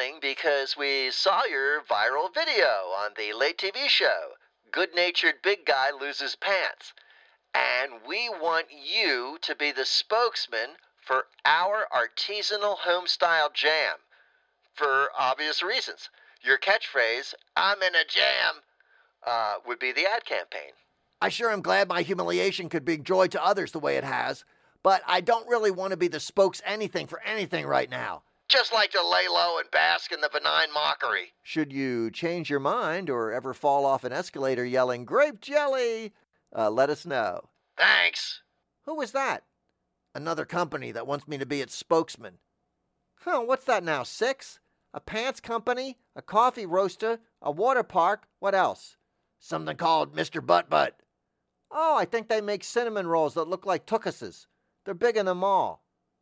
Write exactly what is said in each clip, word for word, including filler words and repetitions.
calling because we saw your viral video on the late T V show, Good-Natured Big Guy Loses Pants. And we want you to be the spokesman for our artisanal home-style jam. For obvious reasons. Your catchphrase, "I'm in a jam," uh, would be the ad campaign. I sure am glad my humiliation could bring joy to others the way it has, but I don't really want to be the spokes anything for anything right now. Just like to lay low and bask in the benign mockery. Should you change your mind or ever fall off an escalator yelling, "Grape jelly," uh, let us know. Thanks. Who was that? Another company that wants me to be its spokesman. Huh, what's that now, six? A pants company, a coffee roaster, a water park, what else? Something called Mister Butt Butt. Oh, I think they make cinnamon rolls that look like Tookuses. They're big in the mall.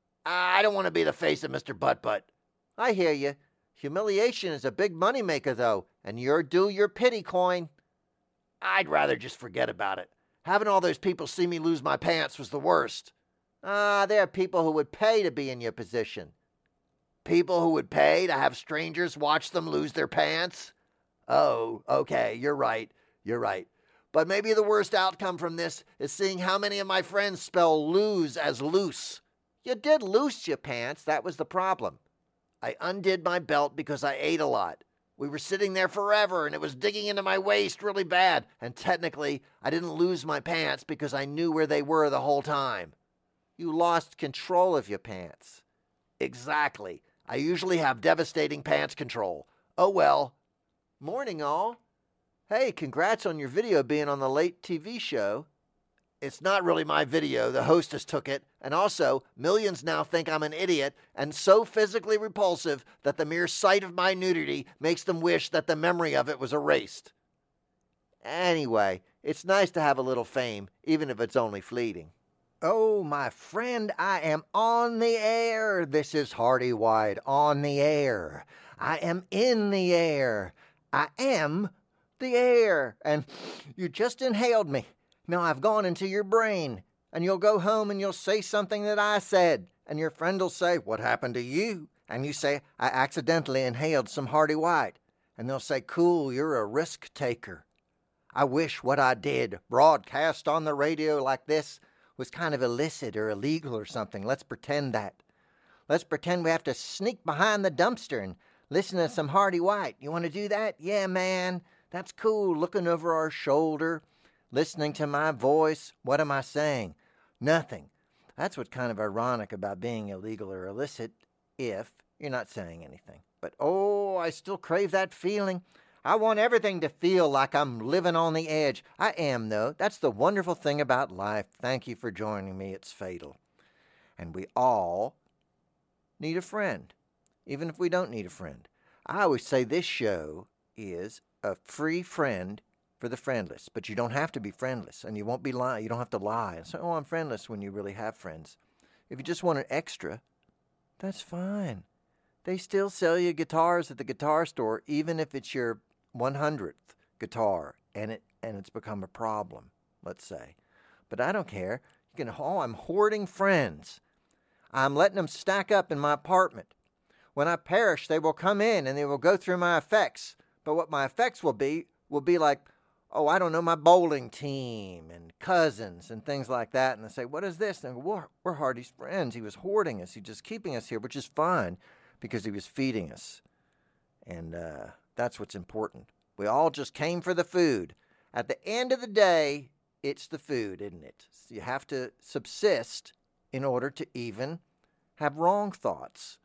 I don't want to be the face of Mister Butt Butt. I hear you. Humiliation is a big moneymaker, though, and you're due your pity coin. I'd rather just forget about it. Having all those people see me lose my pants was the worst. Ah, there are people who would pay to be in your position. People who would pay to have strangers watch them lose their pants? Oh, okay, you're right, you're right. But maybe the worst outcome from this is seeing how many of my friends spell lose as loose. You did loose your pants, that was the problem. I undid my belt because I ate a lot. We were sitting there forever and it was digging into my waist really bad. And technically, I didn't lose my pants because I knew where they were the whole time. You lost control of your pants. Exactly. I usually have devastating pants control. Oh well. Morning, all. Hey, congrats on your video being on the late T V show. It's not really my video. The hostess took it. And also, millions now think I'm an idiot and so physically repulsive that the mere sight of my nudity makes them wish that the memory of it was erased. Anyway, it's nice to have a little fame, even if it's only fleeting. Oh, my friend, I am on the air. This is Hardy White on the air. I am in the air. I am the air. And you just inhaled me. Now I've gone into your brain. And you'll go home and you'll say something that I said. And your friend will say, "What happened to you?" And you say, "I accidentally inhaled some Hardy White." And they'll say, "Cool, you're a risk taker." I wish what I did, broadcast on the radio like this, was kind of illicit or illegal or something. Let's pretend that. Let's pretend we have to sneak behind the dumpster and listen to some Hardy White. You want to do that? Yeah, man. That's cool. Looking over our shoulder, listening to my voice. What am I saying? Nothing. That's what's kind of ironic about being illegal or illicit if you're not saying anything. But, oh, I still crave that feeling. I want everything to feel like I'm living on the edge. I am, though. That's the wonderful thing about life. Thank you for joining me. It's fatal. And we all need a friend, even if we don't need a friend. I always say this show is a free friend for the friendless, but you don't have to be friendless, and you won't be lying. You don't have to lie and say, "Oh, I'm friendless," when you really have friends. If you just want an extra, that's fine. They still sell you guitars at the guitar store, even if it's your one hundredth guitar, and it and it's become a problem, let's say. But I don't care. You can. Oh, I'm hoarding friends. I'm letting them stack up in my apartment. When I perish, they will come in and they will go through my effects. But what my effects will be will be like, oh, I don't know, my bowling team and cousins and things like that. And they say, "What is this?" And I go, well, we're Hardy's friends. He was hoarding us. He's just keeping us here, which is fine because he was feeding us. And uh, that's what's important. We all just came for the food. At the end of the day, it's the food, isn't it? So you have to subsist in order to even have wrong thoughts.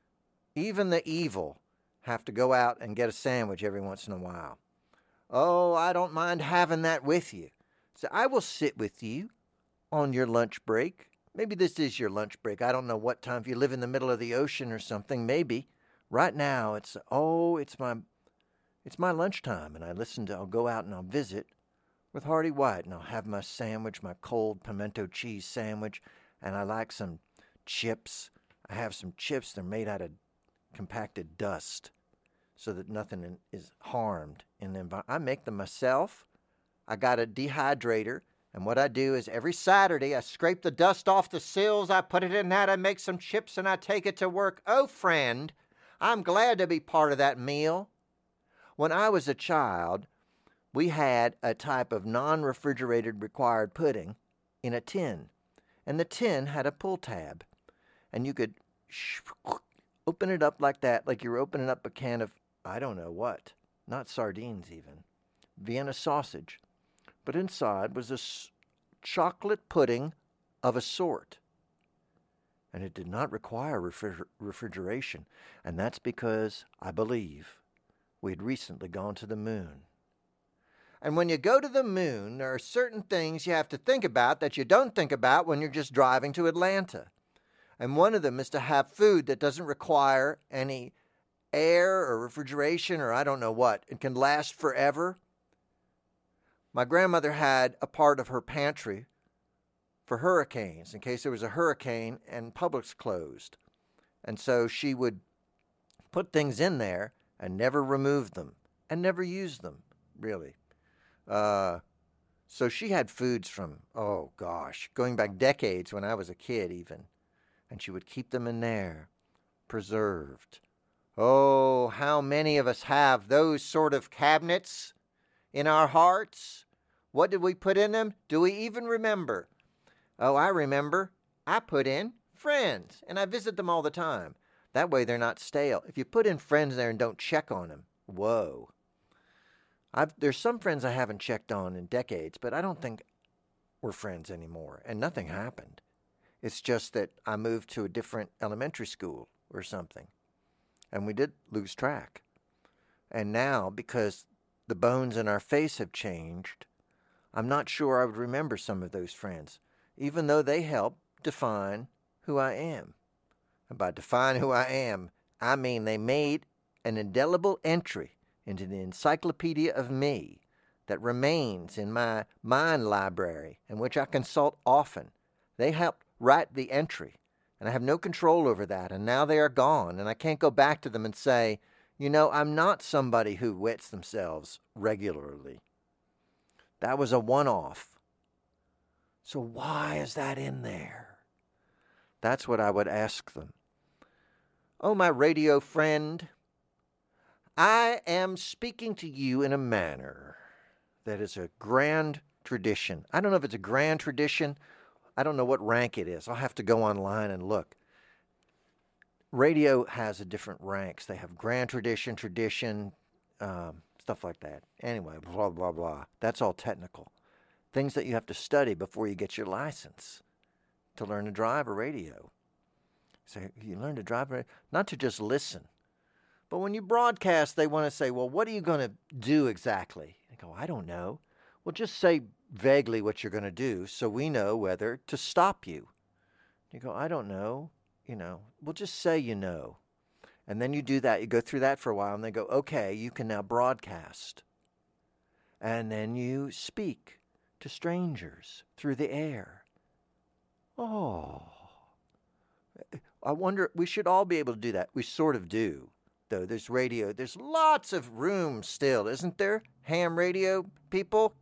Even the evil have to go out and get a sandwich every once in a while. Oh, I don't mind having that with you. So I will sit with you on your lunch break. Maybe this is your lunch break. I don't know what time. If you live in the middle of the ocean or something, maybe. Right now, it's, oh, it's my it's my lunchtime, and I listen to, I'll go out and I'll visit with Hardy White, and I'll have my sandwich, my cold pimento cheese sandwich, and I like some chips. I have some chips. They're made out of compacted dust so that nothing in, is harmed in the environment. I make them myself. I got a dehydrator, and what I do is every Saturday I scrape the dust off the sills, I put it in that, I make some chips, and I take it to work. Oh, friend, I'm glad to be part of that meal. When I was a child, we had a type of non-refrigerated required pudding in a tin, and the tin had a pull tab, and you could sh- open it up like that, like you were opening up a can of, I don't know what, not sardines even, Vienna sausage, but inside was a s- chocolate pudding of a sort. And it did not require refriger- refrigeration, and that's because, I believe, we had recently gone to the moon. And when you go to the moon, there are certain things you have to think about that you don't think about when you're just driving to Atlanta. And one of them is to have food that doesn't require any air or refrigeration or I don't know what. It can last forever. My grandmother had a part of her pantry for hurricanes, in case there was a hurricane and Publix closed. And so she would put things in there and never remove them and never use them, really. Uh, so she had foods from, oh gosh, going back decades when I was a kid even. And she would keep them in there, preserved. Oh, how many of us have those sort of cabinets in our hearts? What did we put in them? Do we even remember? Oh, I remember. I put in friends, and I visit them all the time. That way they're not stale. If you put in friends there and don't check on them, whoa. I've, there's some friends I haven't checked on in decades, but I don't think we're friends anymore, and nothing happened. It's just that I moved to a different elementary school or something, and we did lose track. And now, because the bones in our face have changed, I'm not sure I would remember some of those friends, even though they help define who I am. And by define who I am, I mean they made an indelible entry into the encyclopedia of me that remains in my mind library, and which I consult often. They helped write the entry, and I have no control over that, and now they are gone, and I can't go back to them and say, you know, I'm not somebody who wets themselves regularly. That was a one-off. So why is that in there? That's what I would ask them. Oh, my radio friend, I am speaking to you in a manner that is a grand tradition. I don't know if it's a grand tradition. I don't know what rank it is. I'll have to go online and look. Radio has a different ranks. They have grand tradition, tradition, um, stuff like that. Anyway, blah, blah, blah. That's all technical. Things that you have to study before you get your license to learn to drive a radio. So you learn to drive a radio, not to just listen. But when you broadcast, they want to say, well, what are you going to do exactly? I go, I don't know. Well, just say vaguely what you're going to do so we know whether to stop you. You go, I don't know. You know, well, just say you know. And then you do that. You go through that for a while, and they go, okay, you can now broadcast. And then you speak to strangers through the air. Oh. I wonder, we should all be able to do that. We sort of do, though. There's radio. There's lots of room still, isn't there? Ham radio people.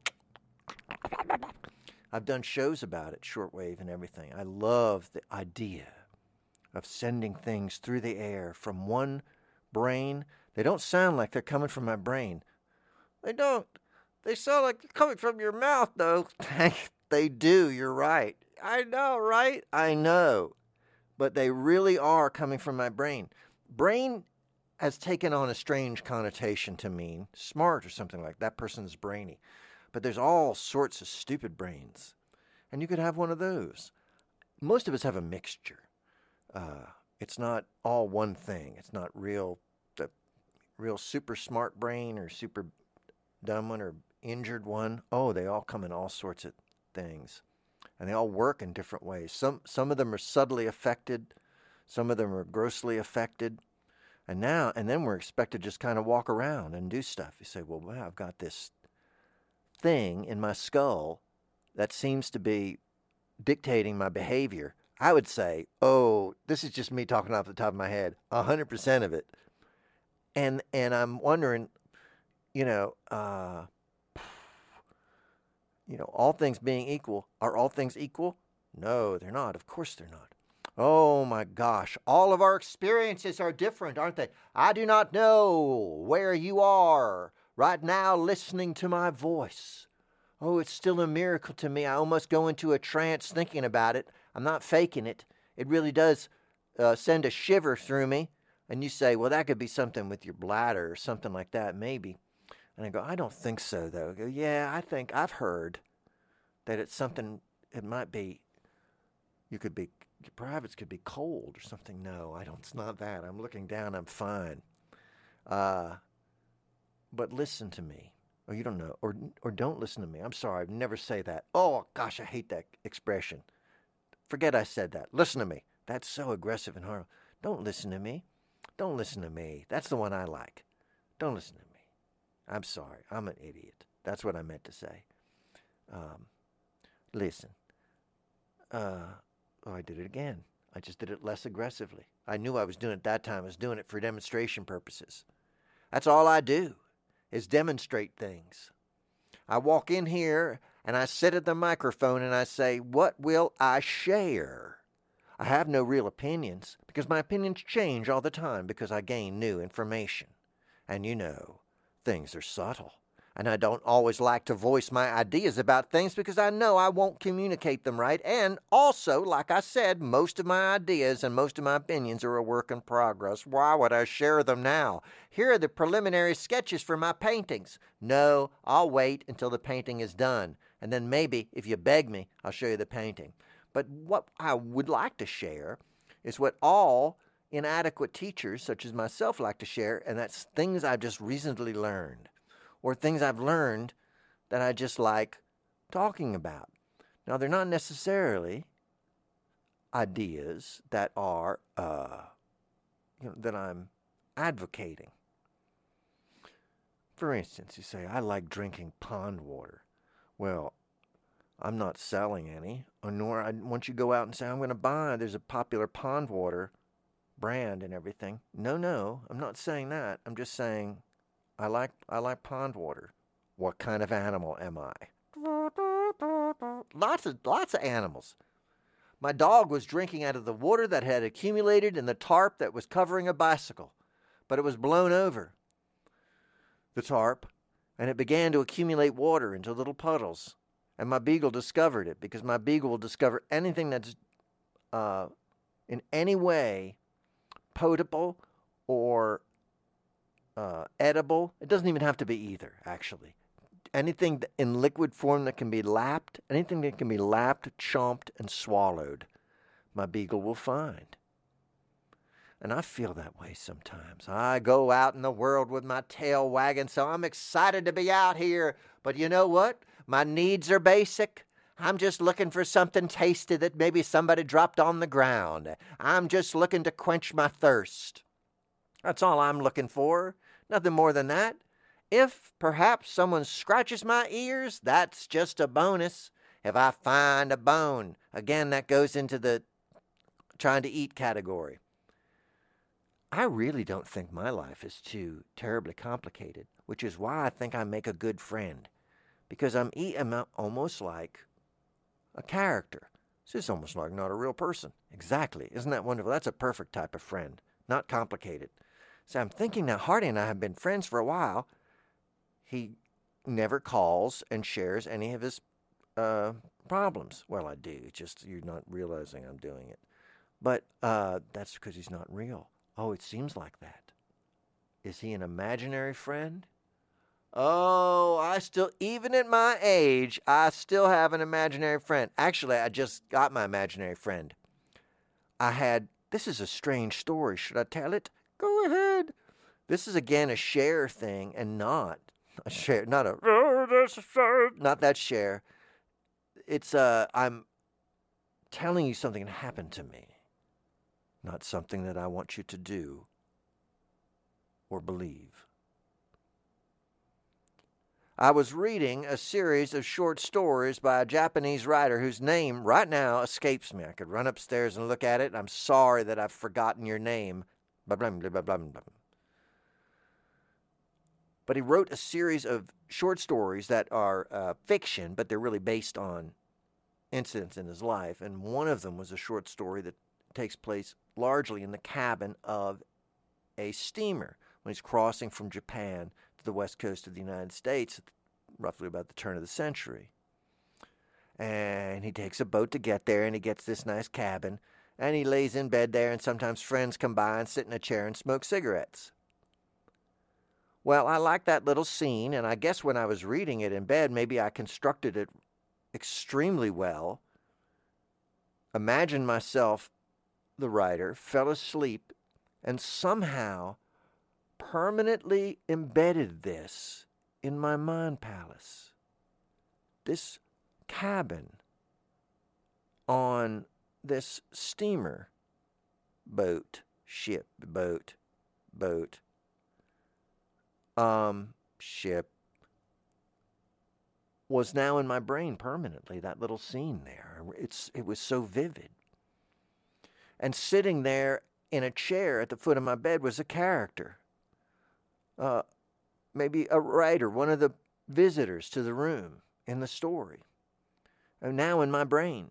I've done shows about it, shortwave and everything. I love the idea of sending things through the air from one brain. They don't sound like they're coming from my brain. They don't. They sound like they're coming from your mouth, though. They do. You're right. I know, right? I know. But they really are coming from my brain. Brain has taken on a strange connotation to mean smart or something like that. That person's brainy. But there's all sorts of stupid brains. And you could have one of those. Most of us have a mixture. Uh, it's not all one thing. It's not real, the real super smart brain or super dumb one or injured one. Oh, they all come in all sorts of things. And they all work in different ways. Some some of them are subtly affected. Some of them are grossly affected. And now, and then we're expected to just kind of walk around and do stuff. You say, well, wow, I've got this thing in my skull that seems to be dictating my behavior. I would say, oh, this is just me talking off the top of my head, one hundred percent of it. And and I'm wondering, you know, uh, you know, all things being equal, are all things equal? No, they're not. Of course they're not. Oh my gosh, all of our experiences are different, aren't they? I do not know where you are right now listening to my voice. Oh, it's still a miracle to me. I almost go into a trance thinking about it. I'm not faking it. It really does uh, send a shiver through me. And you say, well, that could be something with your bladder or something like that, maybe. And I go, I don't think so, though. I go, yeah, I think I've heard that it's something, it might be, you could be, your privates could be cold or something. No, I don't, it's not that. I'm looking down, I'm fine. Uh, but listen to me. Or you don't know, or or don't listen to me. I'm sorry, I'd never say that. Oh, gosh, I hate that expression. Forget I said that. Listen to me. That's so aggressive and horrible. Don't listen to me. Don't listen to me. That's the one I like. Don't listen to me. I'm sorry. I'm an idiot. That's what I meant to say. Um, listen. Uh, oh, I did it again. I just did it less aggressively. I knew I was doing it that time. I was doing it for demonstration purposes. That's all I do, is demonstrate things. I walk in here and I sit at the microphone and I say, what will I share? I have no real opinions because my opinions change all the time because I gain new information. And you know, things are subtle. And I don't always like to voice my ideas about things because I know I won't communicate them right. And also, like I said, most of my ideas and most of my opinions are a work in progress. Why would I share them now? Here are the preliminary sketches for my paintings. No, I'll wait until the painting is done. And then maybe, if you beg me, I'll show you the painting. But what I would like to share is what all inadequate teachers, such as myself, like to share, and that's things I've just recently learned, or things I've learned that I just like talking about. Now, they're not necessarily ideas that are, uh, you know, that I'm advocating. For instance, you say, I like drinking pond water. Well, I'm not selling any, or nor I want you to go out and say, I'm going to buy, there's a popular pond water brand and everything. No, no, I'm not saying that. I'm just saying I like I like pond water. What kind of animal am I? Lots of lots of animals. My dog was drinking out of the water that had accumulated in the tarp that was covering a bicycle, but it was blown over, the tarp, and it began to accumulate water into little puddles. And my beagle discovered it, because my beagle will discover anything that's uh, in any way potable or uh, edible. It doesn't even have to be either, actually. Anything in liquid form that can be lapped, anything that can be lapped, chomped, and swallowed, my beagle will find. And I feel that way sometimes. I go out in the world with my tail wagging, so I'm excited to be out here. But you know what? My needs are basic. I'm just looking for something tasty that maybe somebody dropped on the ground. I'm just looking to quench my thirst. That's all I'm looking for. Nothing more than that. If perhaps someone scratches my ears, that's just a bonus. If I find a bone, again, that goes into the trying to eat category. I really don't think my life is too terribly complicated, which is why I think I make a good friend. Because I'm, e- I'm almost like a character. This is almost like not a real person. Exactly. Isn't that wonderful? That's a perfect type of friend. Not complicated. So I'm thinking now, Hardy and I have been friends for a while. He never calls and shares any of his uh, problems. Well, I do. It's just you're not realizing I'm doing it. But uh, that's because he's not real. Oh, it seems like that. Is he an imaginary friend? Oh, I still, even at my age, I still have an imaginary friend. Actually, I just got my imaginary friend. I had, this is a strange story. Should I tell it? Go ahead. This is, again, a share thing and not a share, not a, oh, that's a share, not that share. It's, uh, I'm telling you something that happened to me, not something that I want you to do or believe. I was reading a series of short stories by a Japanese writer whose name right now escapes me. I could run upstairs and look at it. I'm sorry that I've forgotten your name. Blah, blah, blah, blah, blah, blah. But he wrote a series of short stories that are uh, fiction, but they're really based on incidents in his life. And one of them was a short story that takes place largely in the cabin of a steamer when he's crossing from Japan to the west coast of the United States, roughly about the turn of the century. And he takes a boat to get there, and he gets this nice cabin, and he lays in bed there, and sometimes friends come by and sit in a chair and smoke cigarettes. Well, I like that little scene, and I guess when I was reading it in bed, maybe I constructed it extremely well. Imagine myself, the writer, fell asleep and somehow permanently embedded this in my mind palace. This cabin on this steamer, boat, ship, boat, boat, um, ship, was now in my brain permanently, that little scene there. It's it was so vivid. And sitting there in a chair at the foot of my bed was a character. Uh, maybe a writer, one of the visitors to the room in the story. And now in my brain.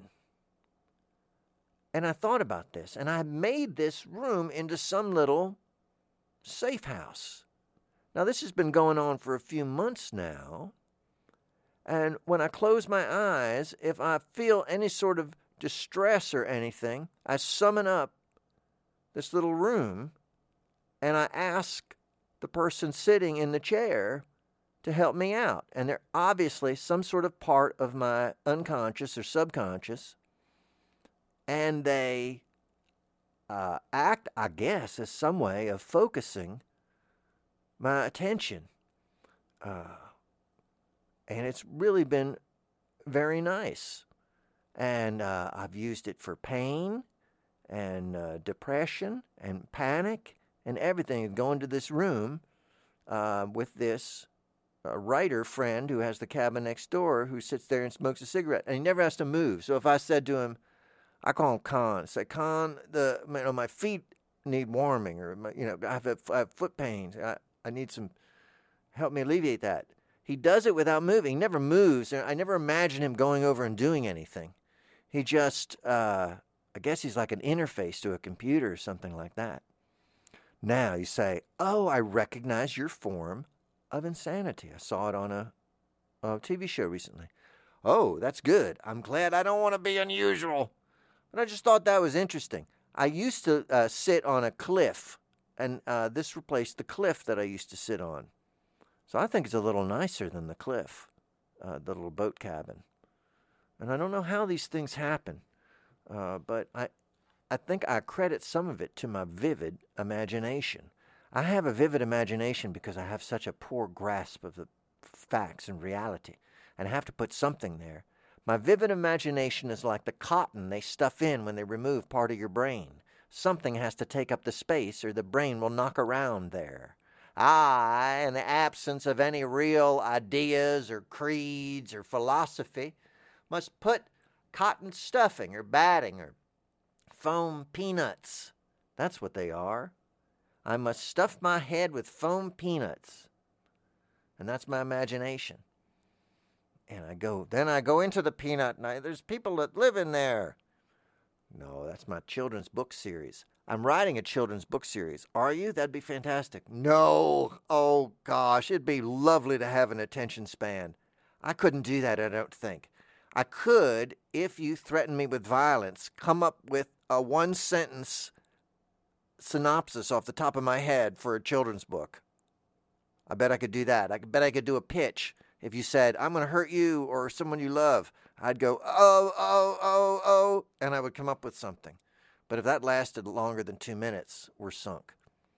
And I thought about this, and I made this room into some little safe house. Now, this has been going on for a few months now. And when I close my eyes, if I feel any sort of distress or anything, I summon up this little room and I ask the person sitting in the chair to help me out. And they're obviously some sort of part of my unconscious or subconscious. And they uh, act, I guess, as some way of focusing my attention. Uh, and it's really been very nice. And uh, I've used it for pain and uh, depression and panic and everything. Go into this room uh, with this uh, writer friend who has the cabin next door who sits there and smokes a cigarette. And he never has to move. So if I said to him, I call him Con. I say, Con, the you know, my feet need warming, or my, you know, I have, I have foot pains. I, I need some help me alleviate that. He does it without moving. He never moves. I never imagine him going over and doing anything. He just, uh, I guess he's like an interface to a computer or something like that. Now you say, oh, I recognize your form of insanity. I saw it on a, a T V show recently. Oh, that's good. I'm glad I don't want to be unusual. But I just thought that was interesting. I used to uh, sit on a cliff, and uh, this replaced the cliff that I used to sit on. So I think it's a little nicer than the cliff, uh, the little boat cabin. And I don't know how these things happen, uh, but I, I think I credit some of it to my vivid imagination. I have a vivid imagination because I have such a poor grasp of the facts and reality, and I have to put something there. My vivid imagination is like the cotton they stuff in when they remove part of your brain. Something has to take up the space or the brain will knock around there. I, in the absence of any real ideas or creeds or philosophy, must put cotton stuffing or batting or foam peanuts. That's what they are. I must stuff my head with foam peanuts. And that's my imagination. And I go, then I go into the peanut, and I, there's people that live in there. No, that's my children's book series. I'm writing a children's book series. Are you? That'd be fantastic. No. Oh, gosh, it'd be lovely to have an attention span. I couldn't do that, I don't think. I could, if you threaten me with violence, come up with a one-sentence synopsis off the top of my head for a children's book. I bet I could do that. I bet I could do a pitch. If you said, I'm going to hurt you or someone you love, I'd go, oh, oh, oh, oh, and I would come up with something. But if that lasted longer than two minutes, we're sunk.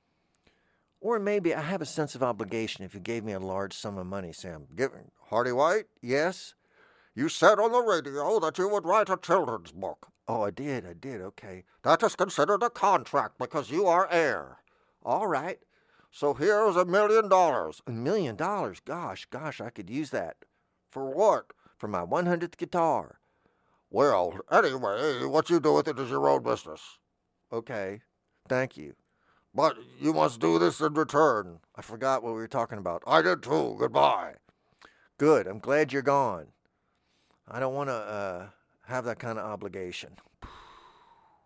Or maybe I have a sense of obligation if you gave me a large sum of money. Say, I'm giving. Hardy White, yes? You said on the radio that you would write a children's book. Oh, I did, I did, okay. That is considered a contract because you are heir. All right. So here's a million dollars. A million dollars? Gosh, gosh, I could use that. For what? For my one hundredth guitar. Well, anyway, what you do with it is your own business. Okay, thank you. But you must do this in return. I forgot what we were talking about. I did too. Goodbye. Good, I'm glad you're gone. I don't want to uh, have that kind of obligation.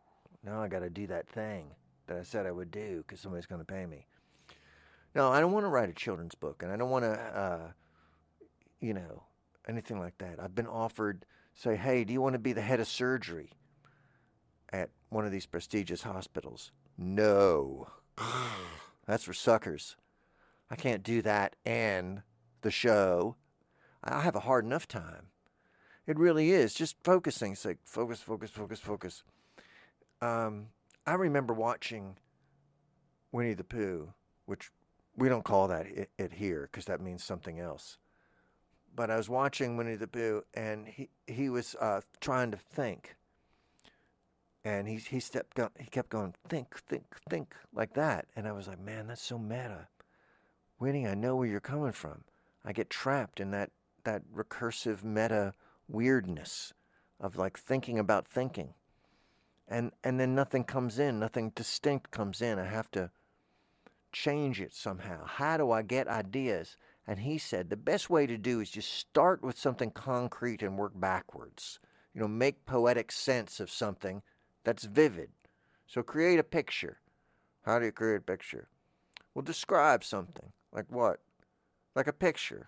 Now I got to do that thing that I said I would do because somebody's going to pay me. No, I don't want to write a children's book, and I don't want to, uh, you know, anything like that. I've been offered, say, hey, do you want to be the head of surgery at one of these prestigious hospitals? No. That's for suckers. I can't do that and the show. I have a hard enough time. It really is. Just focusing. It's like focus, focus, focus, focus. Um, I remember watching Winnie the Pooh, which we don't call that it, it here because that means something else. But I was watching Winnie the Pooh, and he he was uh, trying to think, and he he stepped go, he kept going think think think like that, and I was like, man, that's so meta. Winnie, I know where you're coming from. I get trapped in that that recursive meta weirdness of like thinking about thinking, and and then nothing comes in, nothing distinct comes in. I have to change it somehow. How do I get ideas? And he said the best way to do is just start with something concrete and work backwards. You know, make poetic sense of something that's vivid. So create a picture. How do you create a picture? Well, describe something. Like what? Like a picture.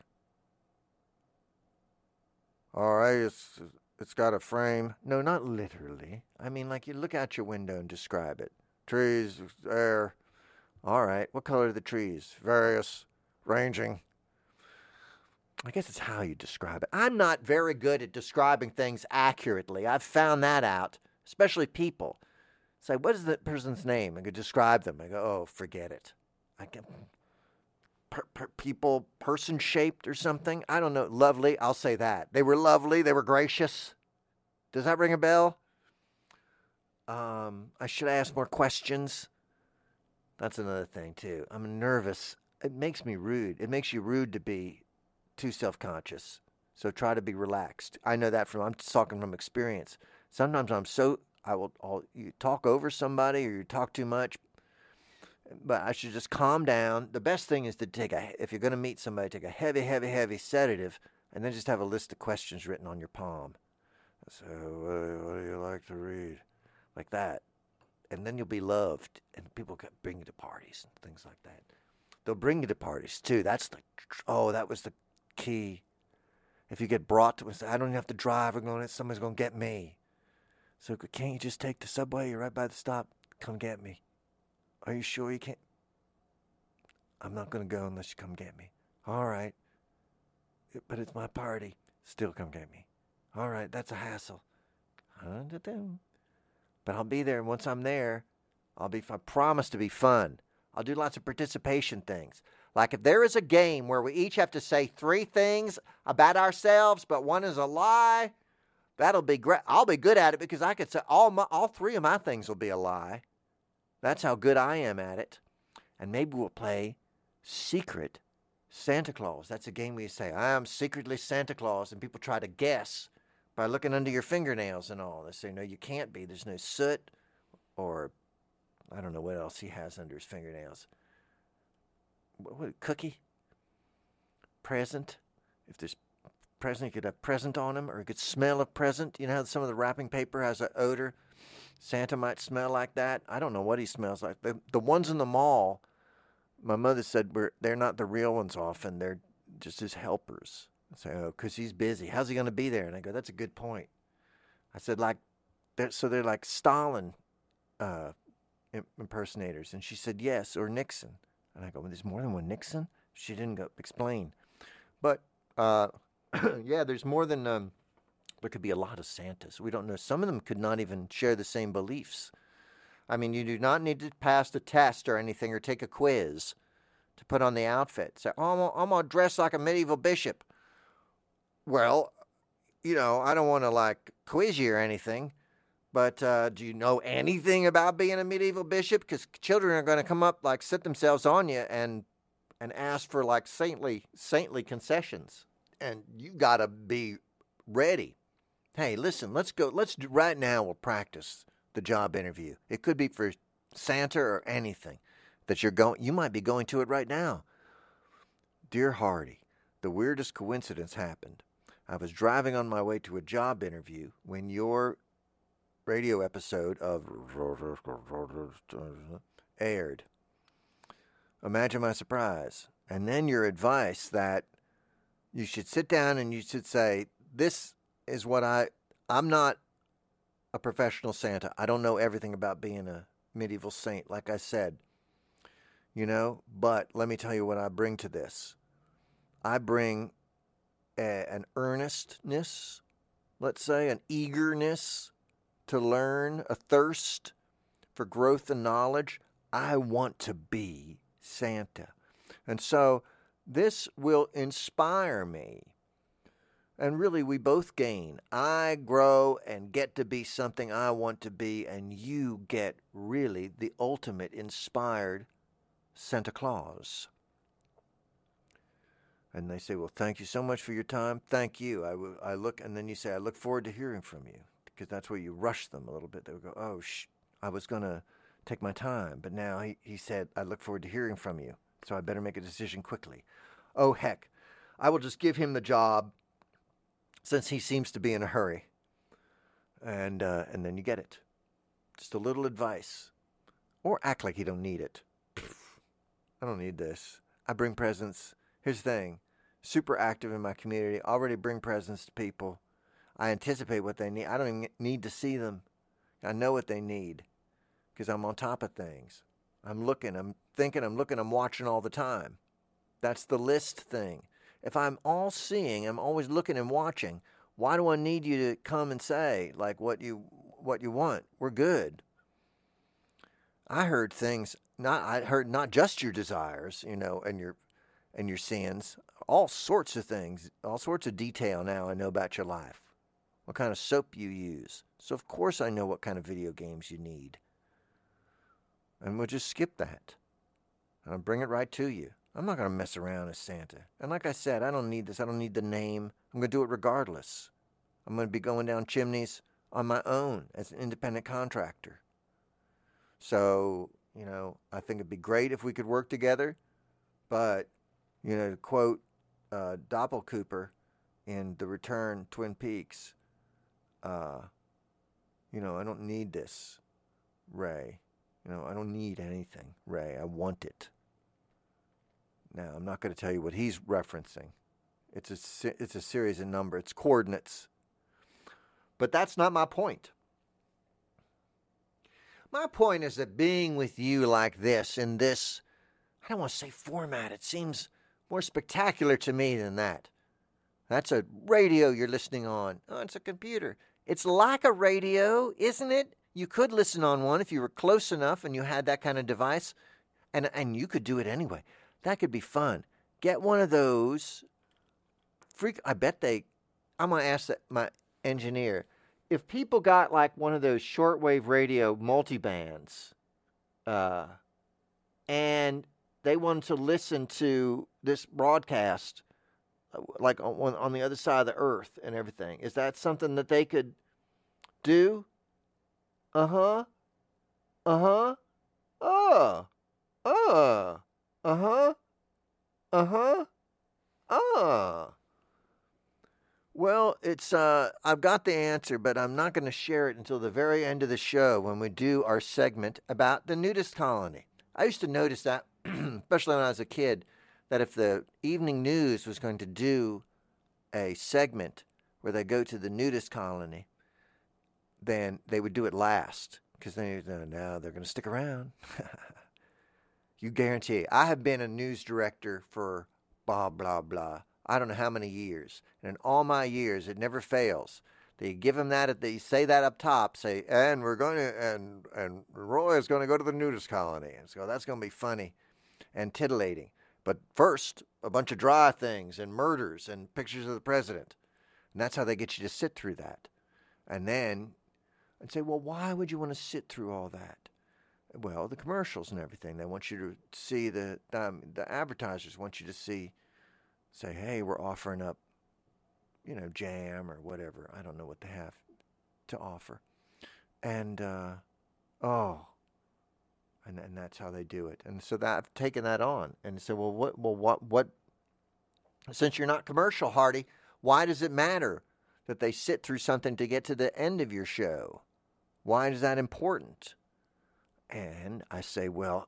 All right, it's it's got a frame. No, not literally. I mean, like you look out your window and describe it. Trees, air. All right, what color are the trees? Various, ranging. I guess it's how you describe it. I'm not very good at describing things accurately. I've found that out, especially people. Say, what is that person's name? I could describe them. I go, oh, forget it. I can per, per, people, person-shaped or something. I don't know. Lovely. I'll say that. They were lovely. They were gracious. Does that ring a bell? Um, I should ask more questions. That's another thing, too. I'm nervous. It makes me rude. It makes you rude to be too self-conscious. So try to be relaxed. I know that from, I'm talking from experience. Sometimes I'm so, I will, I'll, you talk over somebody or you talk too much, but I should just calm down. The best thing is to take a, if you're going to meet somebody, take a heavy, heavy, heavy sedative and then just have a list of questions written on your palm. So, what, what do you like to read? Like that. And then you'll be loved and people can bring you to parties and things like that. They'll bring you to parties too. That's the, oh, that was the key. If you get brought to, I don't even have to drive. I'm going, somebody's going to get me. So can't you just take the subway? You're right by the stop. Come get me. Are you sure you can't? I'm not going to go unless you come get me. All right. But it's my party. Still come get me. All right. That's a hassle. But I'll be there. And once I'm there, I'll be, I promise to be fun. I'll do lots of participation things. Like if there is a game where we each have to say three things about ourselves, but one is a lie, that'll be great. I'll be good at it because I could say all my, all three of my things will be a lie. That's how good I am at it. And maybe we'll play Secret Santa Claus. That's a game where you say, I am secretly Santa Claus, and people try to guess by looking under your fingernails and all. They say, no, you can't be. There's no soot or I don't know what else he has under his fingernails. What, what cookie? Present? If there's present, you could have present on him, or you could smell a present. You know how some of the wrapping paper has an odor? Santa might smell like that. I don't know what he smells like. The, the ones in the mall, my mother said we're, they're not the real ones often. They're just his helpers. I say, oh, because he's busy. How's he going to be there? And I go, that's a good point. I said, like, they're, so they're like Stalin uh, impersonators. And she said, yes, or Nixon. And I go, well, there's more than one Nixon? She didn't go explain. But, uh, yeah, there's more than, um, there could be a lot of Santas. We don't know. Some of them could not even share the same beliefs. I mean, you do not need to pass the test or anything or take a quiz to put on the outfit. Say, oh, I'm going to dress like a medieval bishop. Well, you know, I don't want to, like, quiz you or anything. But uh, do you know anything about being a medieval bishop? Because children are going to come up, like, sit themselves on you and and ask for, like, saintly saintly concessions. And you got to be ready. Hey, listen, let's go. Let's do, right now we'll practice the job interview. It could be for Santa or anything that you're going. You might be going to it right now. Dear Hardy, the weirdest coincidence happened. I was driving on my way to a job interview when your radio episode of aired. Imagine my surprise. And then your advice that you should sit down and you should say, this is what I, I'm not a professional Santa. I don't know everything about being a medieval saint, like I said, you know, but let me tell you what I bring to this. I bring a, an earnestness, let's say, an eagerness to learn, a thirst for growth and knowledge. I want to be Santa. And so this will inspire me. And really, we both gain. I grow and get to be something I want to be, and you get really the ultimate inspired Santa Claus. And they say, well, thank you so much for your time. Thank you. I, w- I look, and then you say, I look forward to hearing from you. Because that's where you rush them a little bit. They would go, oh, sh- I was going to take my time. But now he, he said, I look forward to hearing from you. So I better make a decision quickly. Oh, heck. I will just give him the job since he seems to be in a hurry. And uh, and then you get it. Just a little advice. Or act like you don't need it. Pfft, I don't need this. I bring presents. Here's the thing. Super active in my community. Already bring presents to people. I anticipate what they need. I don't even need to see them. I know what they need. Because I'm on top of things. I'm looking. I'm thinking. I'm looking. I'm watching all the time. That's the list thing. If I'm all seeing, I'm always looking and watching. Why do I need you to come and say like what you what you want? We're good. I heard things. Not I heard not just your desires, you know, and your and your sins. All sorts of things. All sorts of detail now I know about your life. What kind of soap you use. So of course I know what kind of video games you need. And we'll just skip that. I'll bring it right to you. I'm not going to mess around as Santa. And like I said, I don't need this. I don't need the name. I'm going to do it regardless. I'm going to be going down chimneys on my own as an independent contractor. So, you know, I think it'd be great if we could work together. But, you know, to quote uh, Doppelcooper in The Return, Twin Peaks, uh, you know, I don't need this, Ray. You know, I don't need anything, Ray. I want it. Now, I'm not going to tell you what he's referencing. It's a, it's a series of numbers. It's coordinates. But that's not my point. My point is that being with you like this, in this, I don't want to say format. It seems more spectacular to me than that. That's a radio you're listening on. Oh, it's a computer. It's like a radio, isn't it? You could listen on one if you were close enough and you had that kind of device. And, and you could do it anyway. That could be fun. Get one of those. Freak. I bet they. I'm gonna ask that, my engineer if people got like one of those shortwave radio multibands, uh, and they wanted to listen to this broadcast, uh, like on on the other side of the earth and everything. Is that something that they could do? Uh huh. Uh huh. Oh. Oh. Uh-huh. Uh-huh. Ah. Well, it's uh I've got the answer, but I'm not going to share it until the very end of the show when we do our segment about the nudist colony. I used to notice that, especially when I was a kid, that if the evening news was going to do a segment where they go to the nudist colony, then they would do it last because they know now they're going to stick around. You guarantee. I have been a news director for blah, blah, blah. I don't know how many years. And in all my years, it never fails. They give them that, they say that up top, say, and we're going to, and and Roy is going to go to the nudist colony. And so that's going to be funny and titillating. But first, a bunch of dry things and murders and pictures of the president. And that's how they get you to sit through that. And then, and say, well, why would you want to sit through all that? Well, the commercials and everything. They want you to see the um, the advertisers want you to see, say, hey, we're offering up, you know, jam or whatever. I don't know what they have to offer, and uh, oh, and and that's how they do it. And so that I've taken that on and said, well, what, well, what, what? Since you're not commercial, Hardy, why does it matter that they sit through something to get to the end of your show? Why is that important? And I say, well,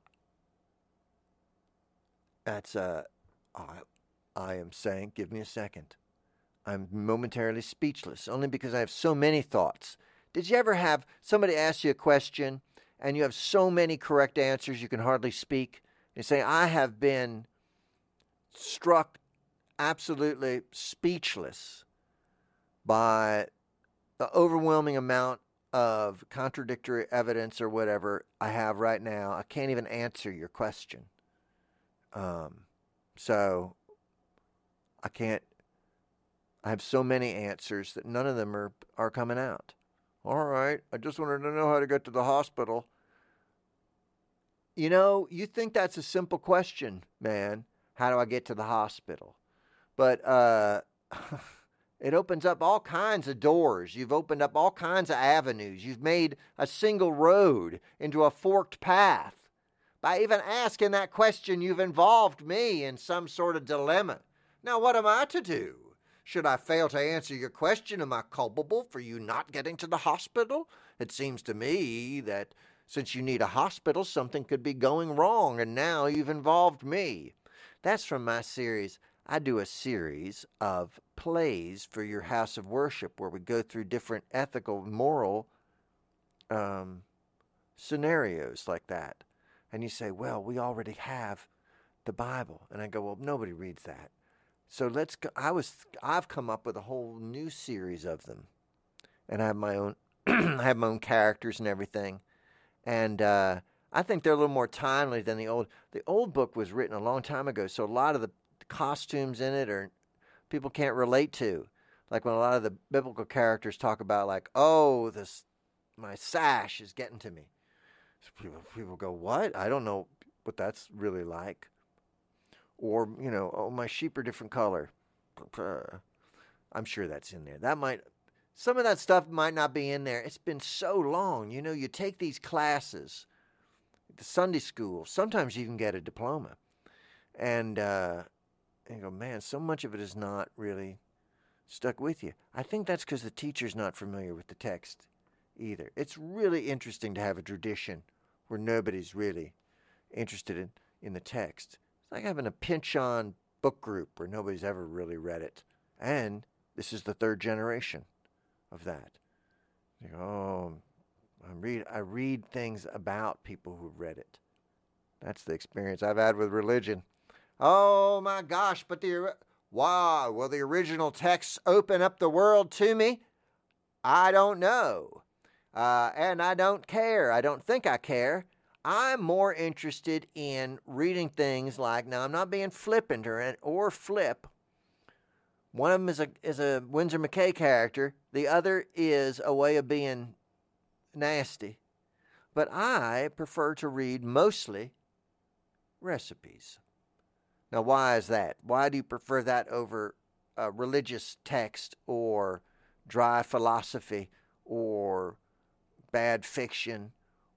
that's uh, I, I am saying, give me a second. I'm momentarily speechless, only because I have so many thoughts. Did you ever have somebody ask you a question and you have so many correct answers you can hardly speak? You say, I have been struck absolutely speechless by the overwhelming amount of contradictory evidence or whatever I have right now. I can't even answer your question. Um, so I can't, I have so many answers that none of them are, are coming out. All right, I just wanted to know how to get to the hospital. You know, you think that's a simple question, man. How do I get to the hospital? But uh, it opens up all kinds of doors. You've opened up all kinds of avenues. You've made a single road into a forked path. By even asking that question, you've involved me in some sort of dilemma. Now, what am I to do? Should I fail to answer your question, am I culpable for you not getting to the hospital? It seems to me that since you need a hospital, something could be going wrong, and now you've involved me. That's from my series. I do a series of plays for your house of worship where we go through different ethical, moral um, scenarios like that. And you say, well, we already have the Bible. And I go, well, nobody reads that. So let's go. I was, I've come up with a whole new series of them. And I have my own, I have my own characters and everything. And uh, I think they're a little more timely than the old. The old book was written a long time ago, so a lot of the costumes in it are people can't relate to. Like when a lot of the biblical characters talk about, like, oh, this my sash is getting to me. So people, people go, what? I don't know what that's really like. Or, you know, oh, my sheep are different color. I'm sure that's in there. That might, some of that stuff might not be in there. It's been so long. You know, you take these classes, the Sunday school, sometimes you can get a diploma. And, uh, and you go, man, so much of it is not really stuck with you. I think that's because the teacher's not familiar with the text either. It's really interesting to have a tradition where nobody's really interested in, in the text. It's like having a pinch-on book group where nobody's ever really read it. And this is the third generation of that. You go, oh, I read, I read things about people who read it. That's the experience I've had with religion. Oh, my gosh, but the, wow, will the original texts open up the world to me? I don't know. Uh, and I don't care. I don't think I care. I'm more interested in reading things like, now I'm not being flippant or, or flip. One of them is a, is a Winsor McCay character. The other is a way of being nasty. But I prefer to read mostly recipes. Now, why is that? Why do you prefer that over uh, religious text or dry philosophy or bad fiction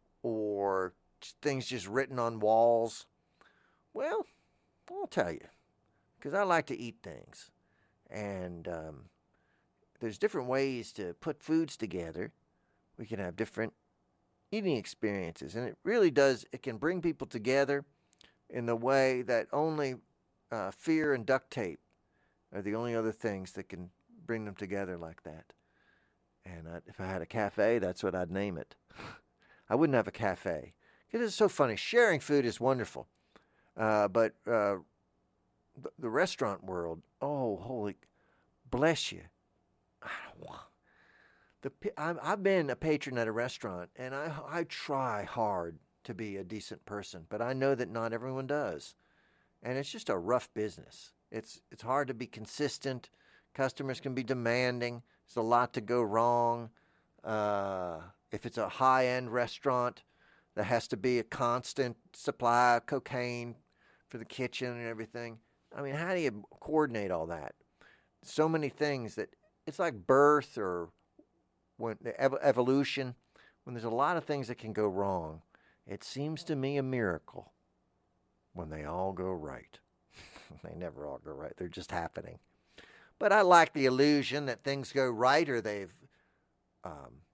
or things just written on walls? Well, I'll tell you, because I like to eat things. And um, there's different ways to put foods together. We can have different eating experiences. And it really does, it can bring people together in the way that only uh, fear and duct tape are the only other things that can bring them together like that. And I, if I had a cafe, that's what I'd name it. I wouldn't have a cafe. Because it's so funny. Sharing food is wonderful. Uh, but uh, the, the restaurant world, oh, holy, bless you. I don't want, the, I'm, I've been a patron at a restaurant, and I, I try hard to be a decent person, but I know that not everyone does. And it's just a rough business. It's it's hard to be consistent. Customers can be demanding. There's a lot to go wrong. Uh, if it's a high-end restaurant, there has to be a constant supply of cocaine for the kitchen and everything. I mean, how do you coordinate all that? So many things that it's like birth or when the ev- evolution, when there's a lot of things that can go wrong. It seems to me a miracle when they all go right. They never all go right. They're just happening. But I like the illusion that things go right or they've um,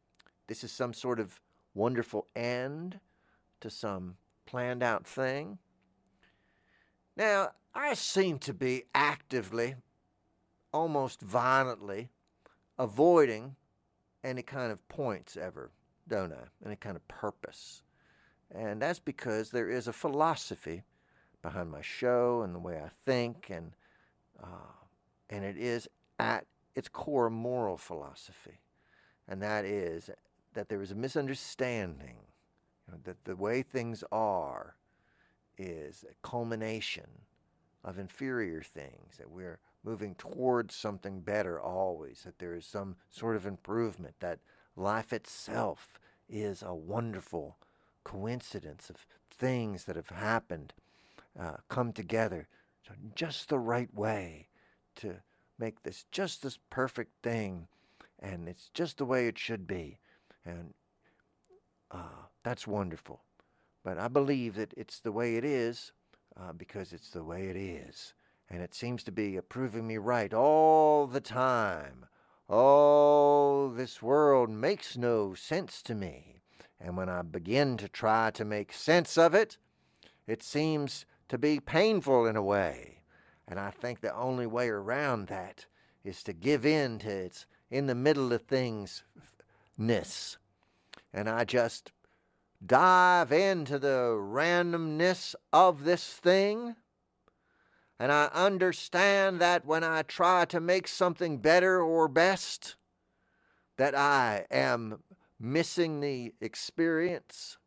this is some sort of wonderful end to some planned out thing. Now, I seem to be actively, almost violently, avoiding any kind of points ever, don't I? Any kind of purpose. And that's because there is a philosophy behind my show and the way I think, and uh, and it is at its core a moral philosophy. And that is that there is a misunderstanding, you know, that the way things are is a culmination of inferior things, that we're moving towards something better always, that there is some sort of improvement, that life itself is a wonderful coincidence of things that have happened, uh, come together so just the right way to make this just this perfect thing, and it's just the way it should be. And uh, that's wonderful. But I believe that it's the way it is uh, because it's the way it is. And it seems to be proving me right all the time. Oh, this world makes no sense to me. And when I begin to try to make sense of it, it seems to be painful in a way. And I think the only way around that is to give in to its in the middle of things-ness. And I just dive into the randomness of this thing. And I understand that when I try to make something better or best, that I am missing the experience.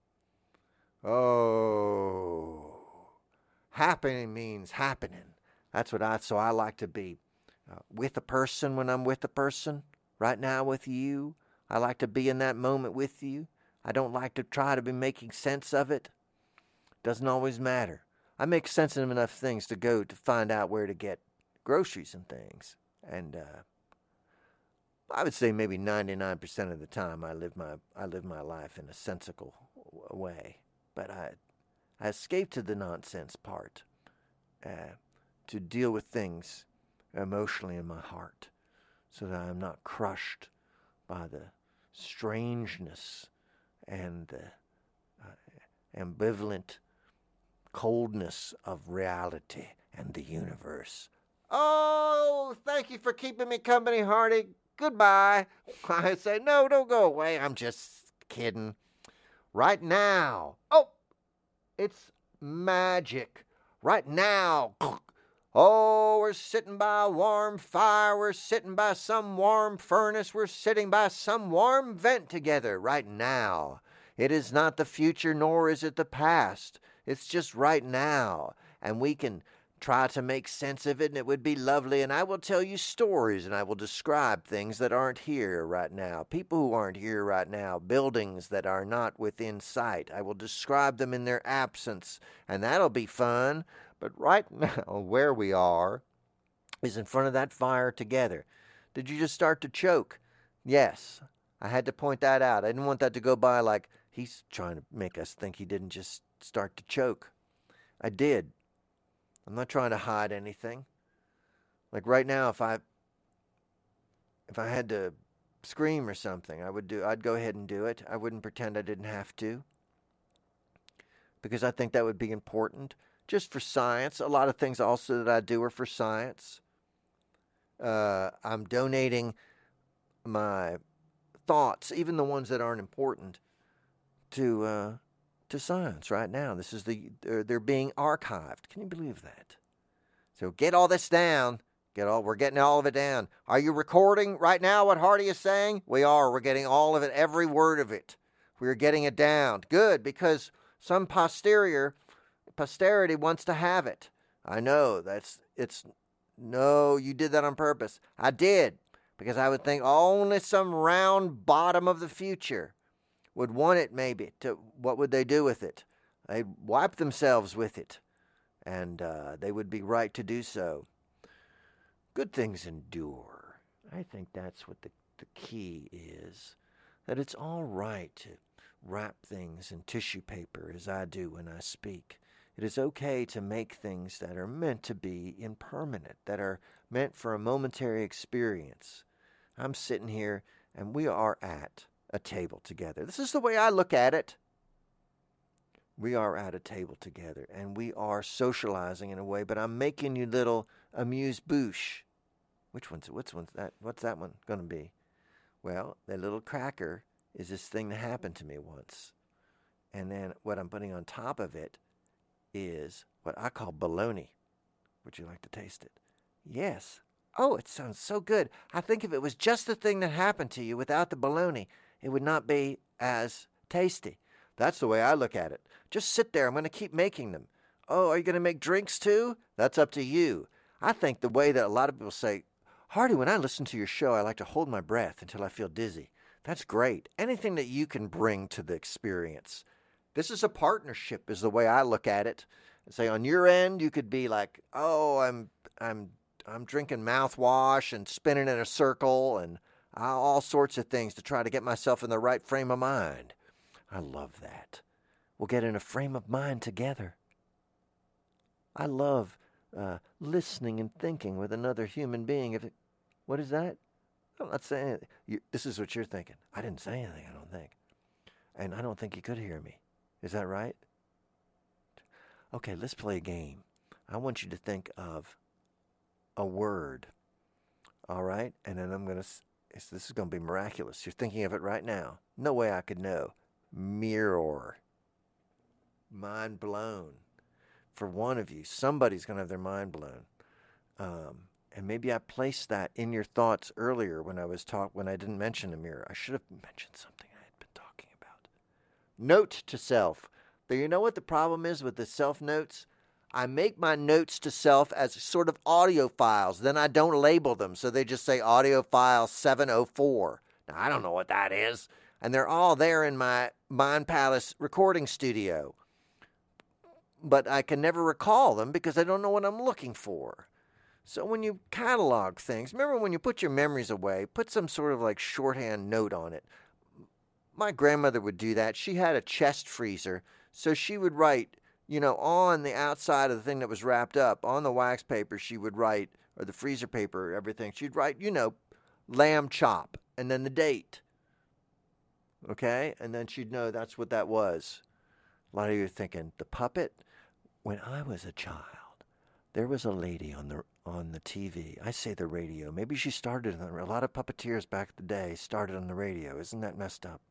Oh, happening means happening. That's what I, so I like to be uh, with a person when I'm with a person. Right now with you, I like to be in that moment with you. I don't like to try to be making sense of it. Doesn't always matter. I make sense of enough things to go to find out where to get groceries and things. And uh, I would say maybe ninety-nine percent of the time I live my I live my life in a sensical way. But I I escape to the nonsense part uh, to deal with things emotionally in my heart, so that I'm not crushed by the strangeness and the uh, ambivalent coldness of reality and the universe. Oh, thank you for keeping me company, Hardy. Goodbye. I say, no, don't go away. I'm just kidding. Right now. Oh, it's magic. Right now. Oh, we're sitting by a warm fire. We're sitting by some warm furnace. We're sitting by some warm vent together right now. It is not the future, nor is it the past. It's just right now. And we can try to make sense of it, and it would be lovely. And I will tell you stories, and I will describe things that aren't here right now. People who aren't here right now. Buildings that are not within sight. I will describe them in their absence, and that'll be fun. But right now, where we are is in front of that fire together. Did you just start to choke? Yes. I had to point that out. I didn't want that to go by like he's trying to make us think he didn't just start to choke. I did. I'm not trying to hide anything. Like right now, if I if I had to scream or something, I would do I'd go ahead and do it. I wouldn't pretend I didn't have to. Because I think that would be important. Just for science. A lot of things also that I do are for science. Uh, I'm donating my thoughts, even the ones that aren't important, to uh, to science right now. This is the they're, they're being archived. Can you believe that? So get all this down. Get all we're getting all of it down. Are you recording right now what Hardy is saying? We are. We're getting all of it, every word of it. We're getting it down. Good, because some posterior posterity wants to have it. I know that's it's no, you did that on purpose. I did, because I would think only some round bottom of the future would want it. Maybe to what would they do with it? They'd wipe themselves with it, and uh, they would be right to do so. Good things endure. I think that's what the the key is. That it's all right to wrap things in tissue paper as I do when I speak. It is okay to make things that are meant to be impermanent, that are meant for a momentary experience. I'm sitting here, and we are at a table together. This is the way I look at it. We are at a table together, and we are socializing in a way, but I'm making you little amuse-bouche. Which one's, which one's that? What's that one going to be? Well, that little cracker is this thing that happened to me once. And then what I'm putting on top of it is what I call bologna. Would you like to taste it? Yes. Oh, it sounds so good. I think if it was just the thing that happened to you without the bologna, it would not be as tasty. That's the way I look at it. Just sit there. I'm going to keep making them. Oh, are you going to make drinks too? That's up to you. I think the way that a lot of people say, Hardy, when I listen to your show, I like to hold my breath until I feel dizzy. That's great. Anything that you can bring to the experience. This is a partnership is the way I look at it. And say on your end, you could be like, oh, I'm I'm I'm drinking mouthwash and spinning in a circle and all sorts of things to try to get myself in the right frame of mind. I love that. We'll get in a frame of mind together. I love uh, listening and thinking with another human being. If it, what is that? I'm not saying anything. You, this is what you're thinking. I didn't say anything, I don't think. And I don't think you could hear me. Is that right? Okay, let's play a game. I want you to think of a word. All right? And then I'm going to, this is going to be miraculous. You're thinking of it right now. No way I could know. Mirror. Mind blown. For one of you, somebody's going to have their mind blown. Um, and maybe I placed that in your thoughts earlier when I was talk when I didn't mention a mirror. I should have mentioned something I had been talking about. Note to self. But you know what the problem is with the self notes? I make my notes to self as sort of audio files. Then I don't label them, so they just say audio file seven oh four. Now, I don't know what that is. And they're all there in my Mind Palace recording studio. But I can never recall them because I don't know what I'm looking for. So when you catalog things, remember when you put your memories away, put some sort of like shorthand note on it. My grandmother would do that. She had a chest freezer, so she would write, you know, on the outside of the thing that was wrapped up, on the wax paper, she would write, or the freezer paper, everything, she'd write, you know, lamb chop, and then the date. Okay? And then she'd know that's what that was. A lot of you are thinking, the puppet? When I was a child, there was a lady on the on the T V. I say the radio. Maybe she started on a lot of puppeteers back in the day started on the radio. Isn't that messed up?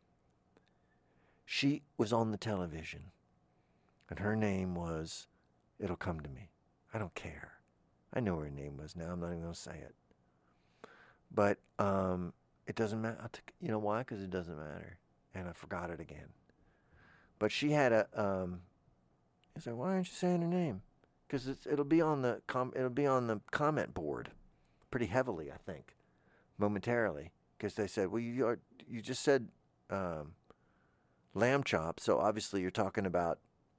She was on the television, and her name was, it'll come to me. I don't care. I know what her name was now. I'm not even going to say it. But um, it doesn't matter. You know why? Because it doesn't matter. And I forgot it again. But she had a, um, I said, why aren't you saying her name? Because it'll be on the com- it'll be on the comment board, pretty heavily, I think, momentarily. Because they said, well, you are, you just said um, lamb chop, so obviously you're talking about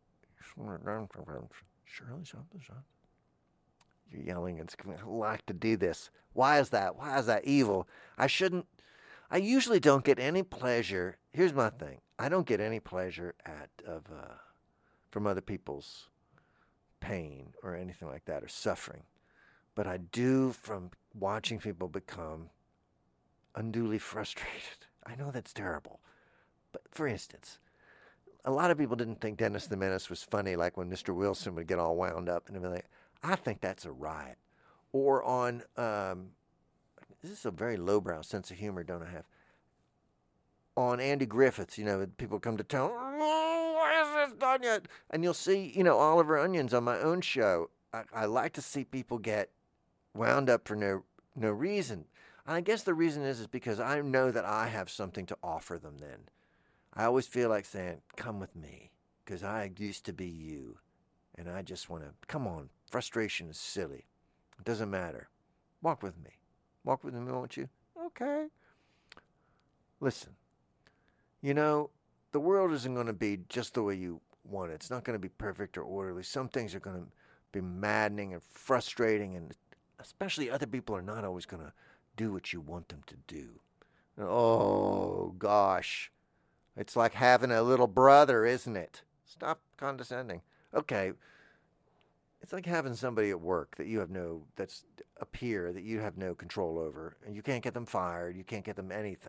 Shirley something. You're yelling. It's I like to do this. Why is that? Why is that evil? I shouldn't. I usually don't get any pleasure. Here's my thing. I don't get any pleasure at of uh, from other people's pain or anything like that or suffering. But I do from watching people become unduly frustrated. I know that's terrible. But for instance, a lot of people didn't think Dennis the Menace was funny, like when Mister Wilson would get all wound up and everything. I think that's a riot. Or on, um, this is a very lowbrow sense of humor, don't I have? On Andy Griffiths, you know, people come to town, oh, why is this done yet? And you'll see, you know, Oliver Onions on my own show. I, I like to see people get wound up for no no reason. And I guess the reason is, is because I know that I have something to offer them then. I always feel like saying, come with me, because I used to be you. And I just want to, come on, frustration is silly. It doesn't matter. Walk with me. Walk with me, won't you? Okay. Listen. You know, the world isn't going to be just the way you want it. It's not going to be perfect or orderly. Some things are going to be maddening and frustrating, and especially other people are not always going to do what you want them to do. Oh, gosh. It's like having a little brother, isn't it? Stop condescending. Okay. It's like having somebody at work that you have no, that's a peer that you have no control over, and you can't get them fired. You can't get them anything.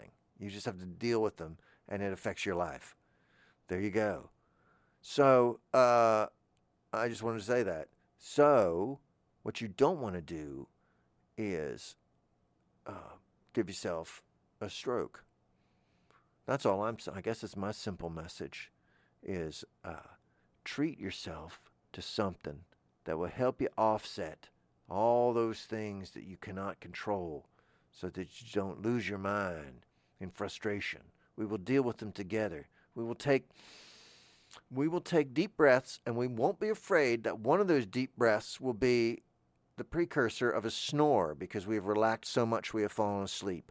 You just have to deal with them, and it affects your life. There you go. So, uh, I just wanted to say that. So, what you don't want to do is uh, give yourself a stroke. That's all I'm saying. I guess it's my simple message is uh, treat yourself to something that will help you offset all those things that you cannot control so that you don't lose your mind in frustration. We will deal with them together. We will take we will take deep breaths, and we won't be afraid that one of those deep breaths will be the precursor of a snore because we have relaxed so much we have fallen asleep.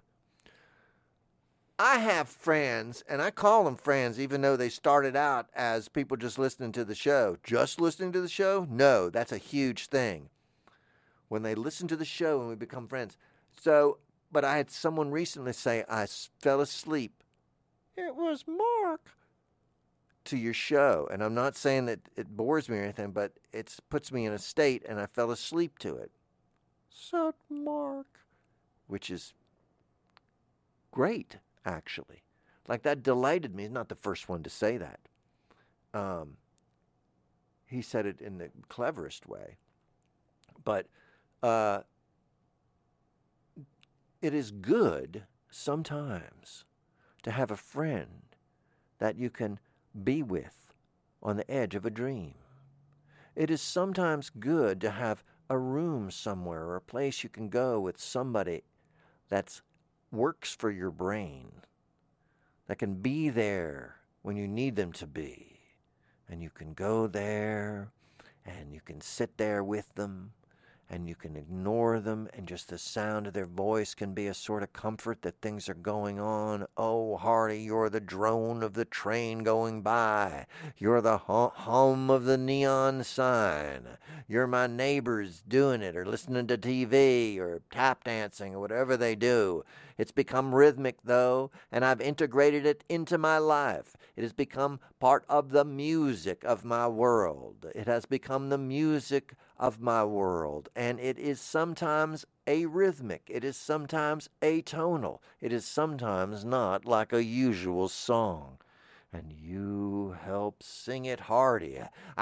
I have friends, and I call them friends even though they started out as people just listening to the show. Just listening to the show? No, that's a huge thing. When they listen to the show and we become friends. So, but I had someone recently say, I fell asleep. It was Mark. To your show. And I'm not saying that it bores me or anything, but it puts me in a state and I fell asleep to it. Said Mark. Which is great, actually. Like that delighted me. He's not the first one to say that. Um, he said it in the cleverest way. But uh, it is good sometimes to have a friend that you can be with on the edge of a dream. It is sometimes good to have a room somewhere or a place you can go with somebody that works for your brain, that can be there when you need them to be. And you can go there and you can sit there with them and you can ignore them, and just the sound of their voice can be a sort of comfort that things are going on. Oh, Hardy, you're the drone of the train going by. You're the hum of the neon sign. You're my neighbors doing it or listening to T V or tap dancing or whatever they do. It's become rhythmic, though, and I've integrated it into my life. It has become part of the music of my world. It has become the music of my world, and it is sometimes arrhythmic. It is sometimes atonal. It is sometimes not like a usual song. And you help sing it, Hardy.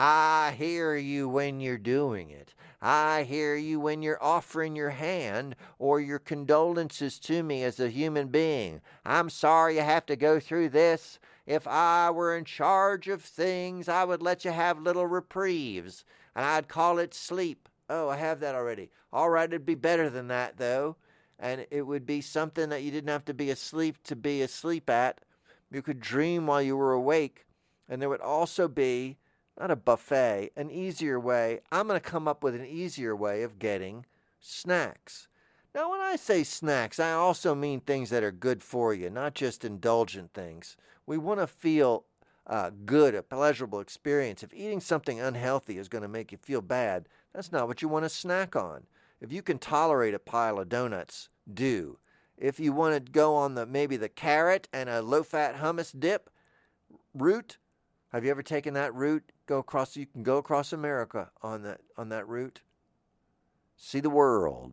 I hear you when you're doing it. I hear you when you're offering your hand or your condolences to me as a human being. I'm sorry you have to go through this. If I were in charge of things, I would let you have little reprieves, and I'd call it sleep. Oh, I have that already. All right, it'd be better than that, though, and it would be something that you didn't have to be asleep to be asleep at. You could dream while you were awake, and there would also be, not a buffet, an easier way. I'm going to come up with an easier way of getting snacks. Now, when I say snacks, I also mean things that are good for you, not just indulgent things. We want to feel uh, good, a pleasurable experience. If eating something unhealthy is going to make you feel bad, that's not what you want to snack on. If you can tolerate a pile of donuts, do. If you want to go on the maybe the carrot and a low-fat hummus dip route, have you ever taken that route? Go across. You can go across America on that on that route. See the world,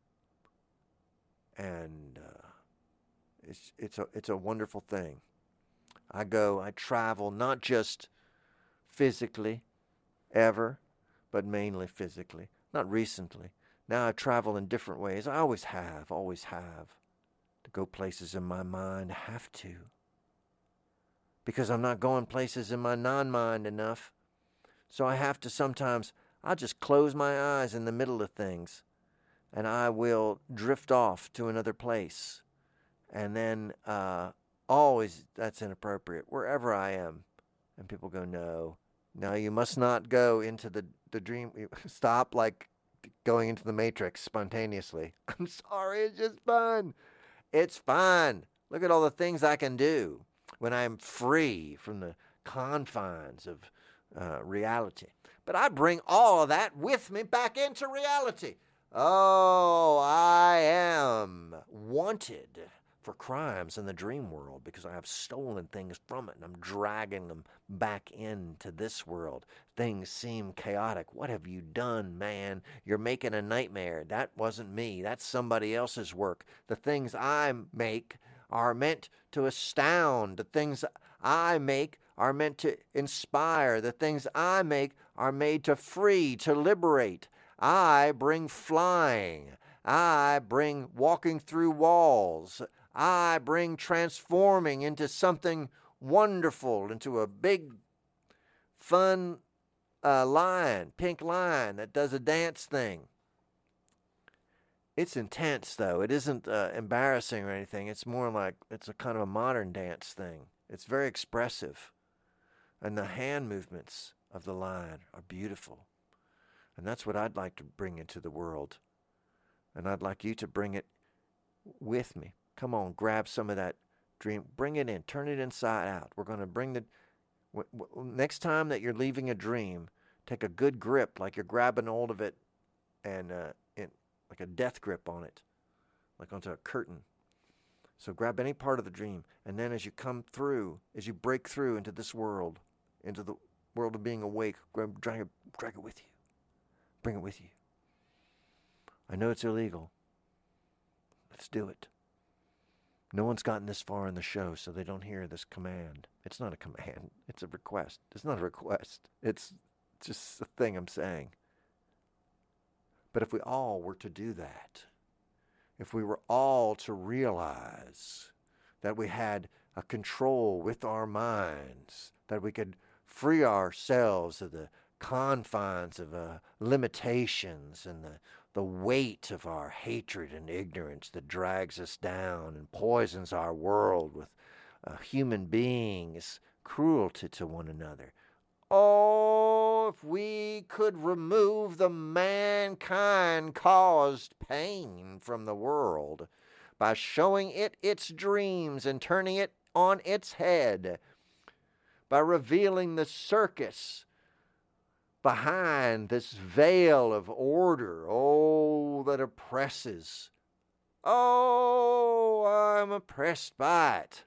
and uh, it's it's a it's a wonderful thing. I go, I travel not just physically, ever, but mainly physically. Not recently. Now I travel in different ways. I always have, always have. To go places in my mind, I have to. Because I'm not going places in my non-mind enough. So I have to sometimes, I'll just close my eyes in the middle of things. And I will drift off to another place. And then, uh, always, that's inappropriate, wherever I am. And people go, no, no, you must not go into the, the dream. Stop, like, going into the Matrix spontaneously. I'm sorry, it's just fun. It's fun. Look at all the things I can do when I'm free from the confines of uh, reality. But I bring all of that with me back into reality. Oh, I am wanted for crimes in the dream world because I have stolen things from it and I'm dragging them back into this world. Things seem chaotic. What have you done, man? You're making a nightmare. That wasn't me. That's somebody else's work. The things I make are meant to astound. The things I make are meant to inspire. The things I make are made to free, to liberate. I bring flying. I bring walking through walls. I bring transforming into something wonderful, into a big, fun uh, lion, pink lion that does a dance thing. It's intense, though. It isn't uh, embarrassing or anything. It's more like it's a kind of a modern dance thing. It's very expressive. And the hand movements of the lion are beautiful. And that's what I'd like to bring into the world. And I'd like you to bring it with me. Come on, grab some of that dream. Bring it in. Turn it inside out. We're going to bring the... W- w- next time that you're leaving a dream, take a good grip, like you're grabbing hold of it and uh, in, like a death grip on it, like onto a curtain. So grab any part of the dream, and then as you come through, as you break through into this world, into the world of being awake, grab, drag, it, drag it with you. Bring it with you. I know it's illegal. Let's do it. No one's gotten this far in the show, so they don't hear this command. It's not a command. It's a request. It's not a request. It's just a thing I'm saying. But if we all were to do that, if we were all to realize that we had a control with our minds, that we could free ourselves of the confines of uh, limitations and the the weight of our hatred and ignorance that drags us down and poisons our world with uh, human beings' cruelty to one another. Oh, if we could remove the mankind-caused pain from the world by showing it its dreams and turning it on its head, by revealing the circus behind this veil of order, oh, that oppresses. Oh, I'm oppressed by it.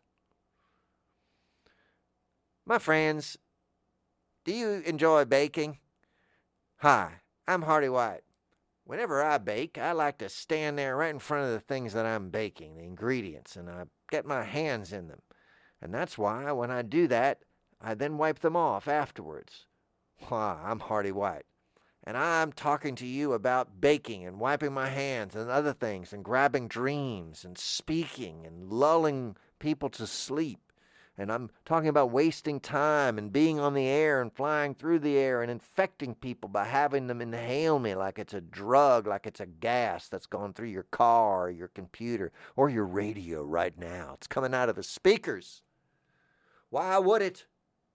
My friends, do you enjoy baking? Hi, I'm Hardy White. Whenever I bake, I like to stand there right in front of the things that I'm baking, the ingredients, and I get my hands in them. And that's why when I do that, I then wipe them off afterwards. Why, I'm Hardy White, and I'm talking to you about baking and wiping my hands and other things and grabbing dreams and speaking and lulling people to sleep. And I'm talking about wasting time and being on the air and flying through the air and infecting people by having them inhale me like it's a drug, like it's a gas that's going through your car or your computer or your radio right now. It's coming out of the speakers. Why would it?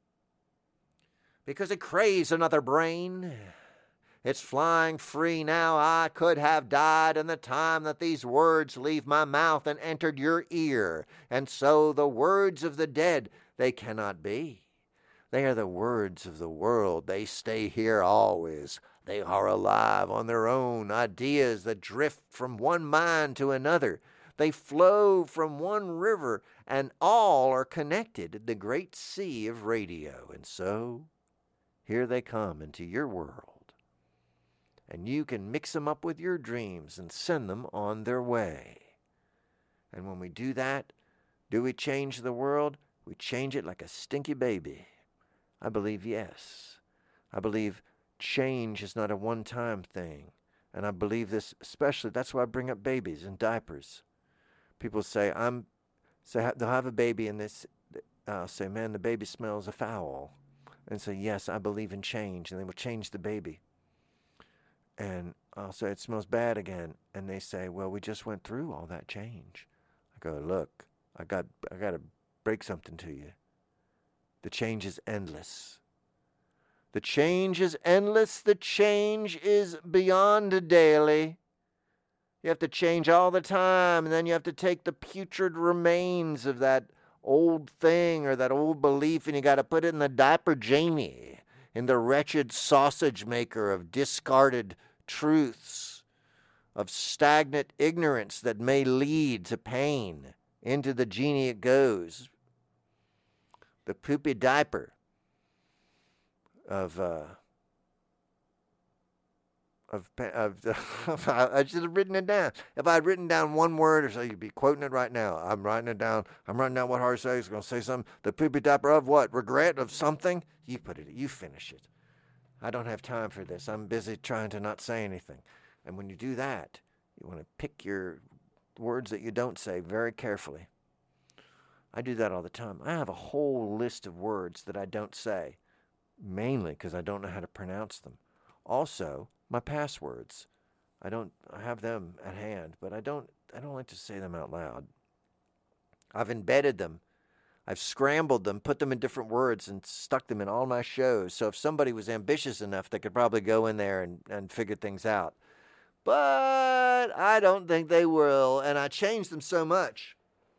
Because it craves another brain. It's flying free now. I could have died in the time that these words leave my mouth and entered your ear. And so the words of the dead, they cannot be. They are the words of the world. They stay here always. They are alive on their own, ideas that drift from one mind to another. They flow from one river, and all are connected in the great sea of radio. And so here they come into your world, and you can mix them up with your dreams and send them on their way. And when we do that, do we change the world? We change it like a stinky baby. I believe yes. I believe change is not a one-time thing. And I believe this especially, that's why I bring up babies and diapers. People say, I'm, say they'll have a baby and this, I'll say, man, the baby smells a foul. And say, yes, I believe in change. And they will change the baby. And I'll say, it smells bad again. And they say, well, we just went through all that change. I go, look, I got I got to break something to you. The change is endless. The change is endless. The change is beyond daily. You have to change all the time. And then you have to take the putrid remains of that old thing or that old belief, and you got to put it in the diaper Jamie, in the wretched sausage maker of discarded truths, of stagnant ignorance that may lead to pain. Into the genie it goes. The poopy diaper of uh, of, of I should have written it down. If I had written down one word or so, you'd be quoting it right now. I'm writing it down. I'm writing down what Hardy says. He's going to say something. The poopy dapper of what? Regret of something? You put it. You finish it. I don't have time for this. I'm busy trying to not say anything. And when you do that, you want to pick your words that you don't say very carefully. I do that all the time. I have a whole list of words that I don't say, mainly because I don't know how to pronounce them. Also, my passwords. I don't I have them at hand, but I don't I don't like to say them out loud. I've embedded them. I've scrambled them, put them in different words, and stuck them in all my shows. So if somebody was ambitious enough, they could probably go in there and, and figure things out. But I don't think they will, and I changed them so much.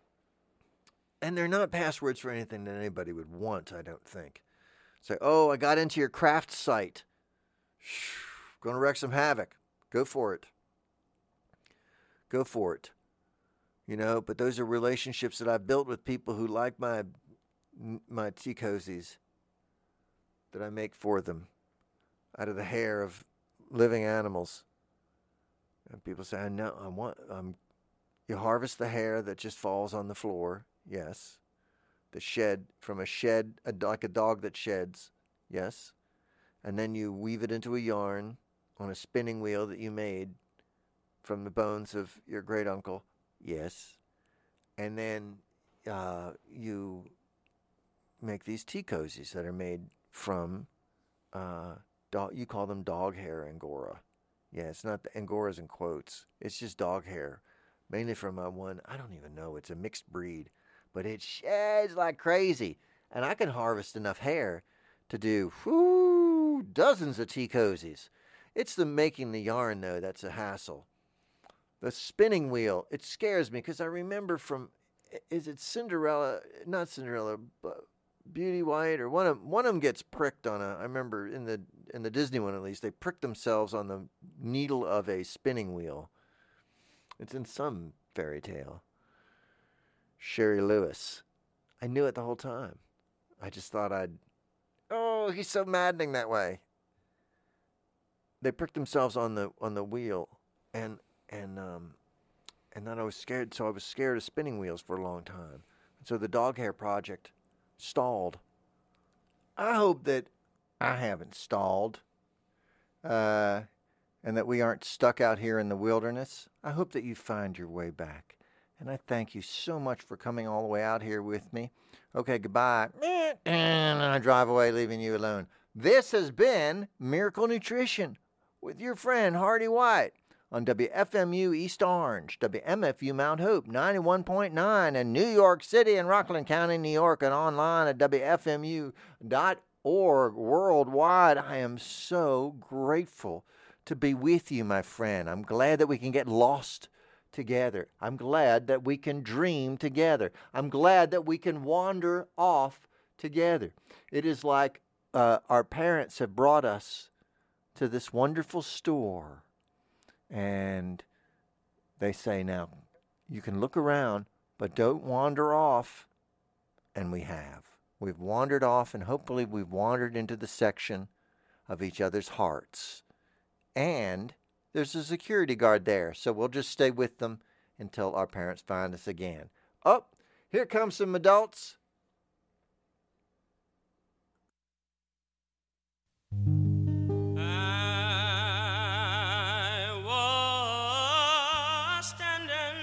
And they're not passwords for anything that anybody would want, I don't think. Say, oh, I got into your craft site. Going to wreak some havoc. Go for it. Go for it. You know, but those are relationships that I've built with people who like my my tea cozies that I make for them out of the hair of living animals. And people say, I know, I want, um, you harvest the hair that just falls on the floor. Yes. The shed, from a shed, a, like a dog that sheds. Yes. And then you weave it into a yarn on a spinning wheel that you made from the bones of your great uncle. Yes. And then uh, you make these tea cozies that are made from, uh, dog, you call them dog hair Angora. Yeah, it's not, the Angora's in quotes. It's just dog hair. Mainly from my one, I don't even know, it's a mixed breed. But it sheds like crazy. And I can harvest enough hair to do, whoo, dozens of tea cozies. It's the making the yarn, though, that's a hassle. The spinning wheel, it scares me because I remember from, is it Cinderella, not Cinderella, but Beauty White, or one of one of them gets pricked on a, I remember in the in the Disney one at least, they pricked themselves on the needle of a spinning wheel. It's in some fairy tale. Sherry Lewis. I knew it the whole time. I just thought I'd, oh, he's so maddening that way. They pricked themselves on the on the wheel, and and um, and then I was scared. So I was scared of spinning wheels for a long time. So the dog hair project stalled. I hope that I haven't stalled, uh, and that we aren't stuck out here in the wilderness. I hope that you find your way back. And I thank you so much for coming all the way out here with me. Okay, goodbye. And I drive away, leaving you alone. This has been Miracle Nutrition with your friend Hardy White on W F M U East Orange, W M F U Mount Hope ninety-one point nine in New York City and Rockland County, New York, and online at W F M U dot org worldwide. I am so grateful to be with you, my friend. I'm glad that we can get lost together. I'm glad that we can dream together. I'm glad that we can wander off together. It is like uh, our parents have brought us to this wonderful store, and they say, now, you can look around, but don't wander off. And we have. We've wandered off, and hopefully we've wandered into the section of each other's hearts. And there's a security guard there, so we'll just stay with them until our parents find us again. Oh, here comes some adults. I was standing,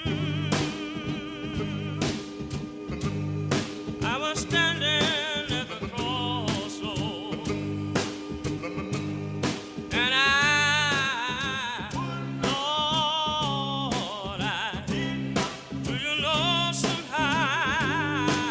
I was standing at the crossroads, and I Lord, I, do you know somehow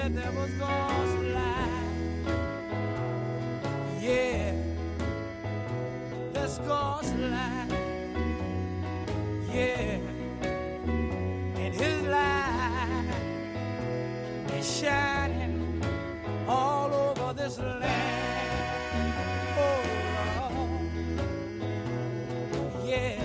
said that was God's line. Yeah, that's God's line. Yeah, and his light is shining all over this land. Oh, Lord. Yeah.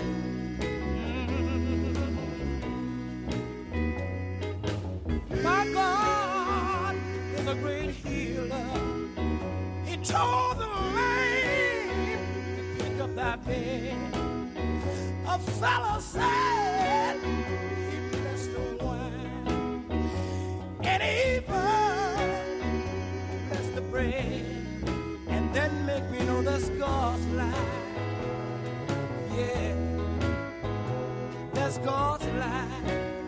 My God is a great healer. He told the lame to pick up thy bed. A fellow said he blessed the wine, and even blessed the bread, and then make me know that's God's line. Yeah, that's God's line.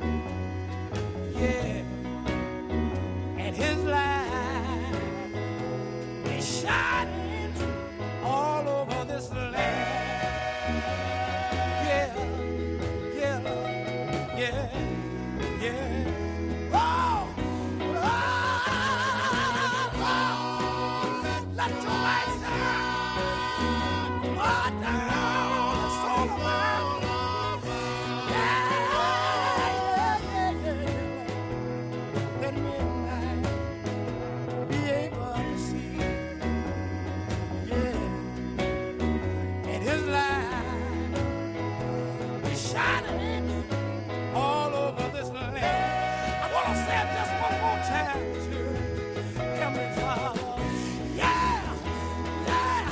Yeah. And his light is shining all over this land. Yeah, yeah, yeah, yeah. Oh, oh, oh. Let your light shine. Oh, down the soul of mine. Yeah, yeah, yeah, yeah. Let me be able to see, yeah, and his light is shining all over this land. I want to say it just one more time to Heavenly Father. Yeah, yeah,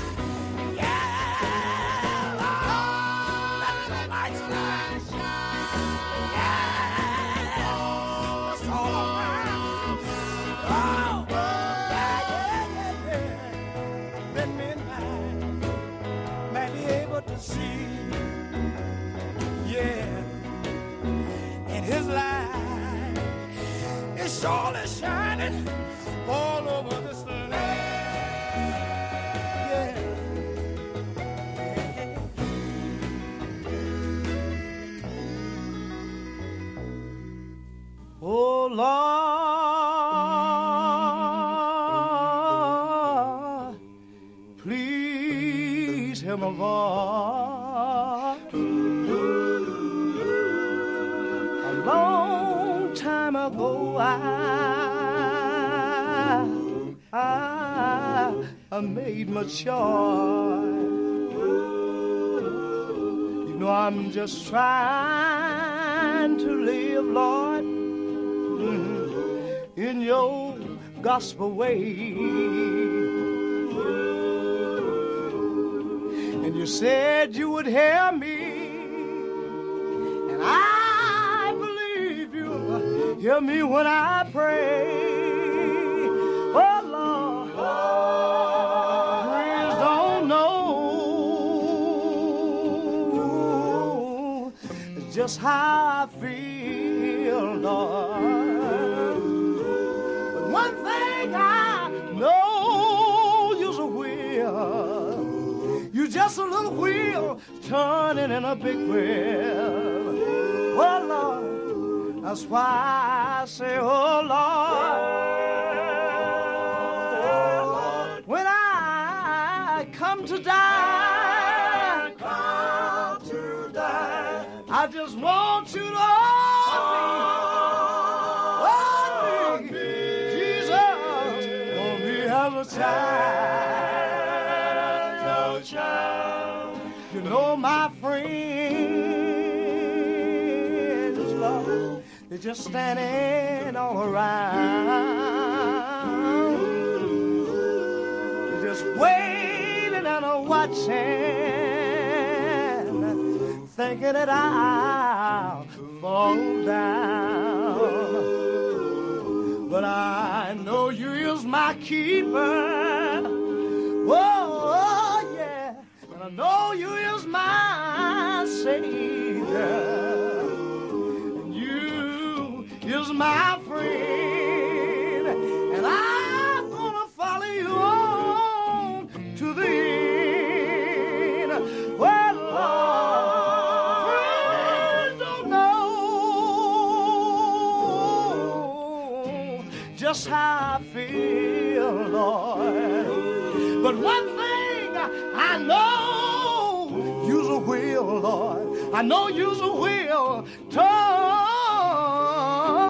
yeah, Lord, let your light shine, yeah, that's all around. Oh, yeah, yeah, yeah, yeah. Then midnight might be able to see, yeah, and his light is surely shining all over this land. Yeah. Oh Lord, please hear my voice. A long time ago, I, I, I made my choice. You know I'm just trying to live, Lord, in your gospel way. And you said you would hear me, and I believe you hear me when I pray. Oh Lord, friends don't know just how I feel, Lord. But one thing I know, you're a wheel. You just a little wheel turning in a big wheel. Oh Lord, that's why I say, oh Lord, when I come to die, come to die, I just want you to hold me, hold me, Jesus, hold me as a child, a child. You know my friends, Lord, they're just standing all around, they're just waiting and watching, thinking that I'll fall down. But I know you is my keeper. Oh, oh yeah. And I know you is my Savior. And you is my friend. And I'm gonna follow you on to the end. Well, Lord, friends don't know just how I feel, Lord. But one thing I know, you's a will, Lord. I know you's a will turn